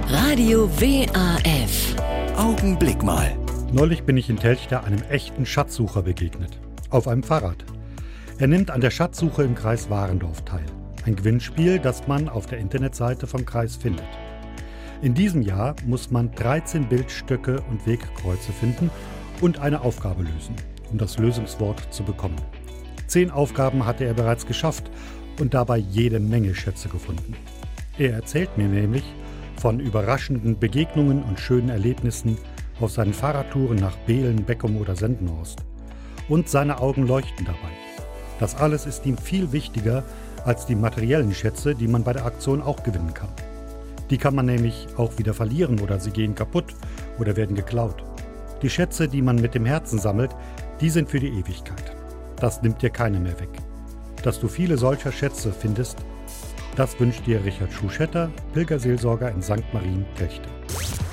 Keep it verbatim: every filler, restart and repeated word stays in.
Radio W A F. Augenblick mal. Neulich bin ich in Telchte einem echten Schatzsucher begegnet. Auf einem Fahrrad. Er nimmt an der Schatzsuche im Kreis Warendorf teil. Ein Gewinnspiel, das man auf der Internetseite vom Kreis findet. In diesem Jahr muss man dreizehn Bildstöcke und Wegkreuze finden und eine Aufgabe lösen, um das Lösungswort zu bekommen. Zehn Aufgaben hatte er bereits geschafft und dabei jede Menge Schätze gefunden. Er erzählt mir nämlich von überraschenden Begegnungen und schönen Erlebnissen auf seinen Fahrradtouren nach Behlen, Beckum oder Sendenhorst. Und seine Augen leuchten dabei. Das alles ist ihm viel wichtiger als die materiellen Schätze, die man bei der Aktion auch gewinnen kann. Die kann man nämlich auch wieder verlieren oder sie gehen kaputt oder werden geklaut. Die Schätze, die man mit dem Herzen sammelt, die sind für die Ewigkeit. Das nimmt dir keiner mehr weg. Dass du viele solcher Schätze findest, das wünscht dir Richard Schuschetter, Pilgerseelsorger in Sankt Marien, Telchte.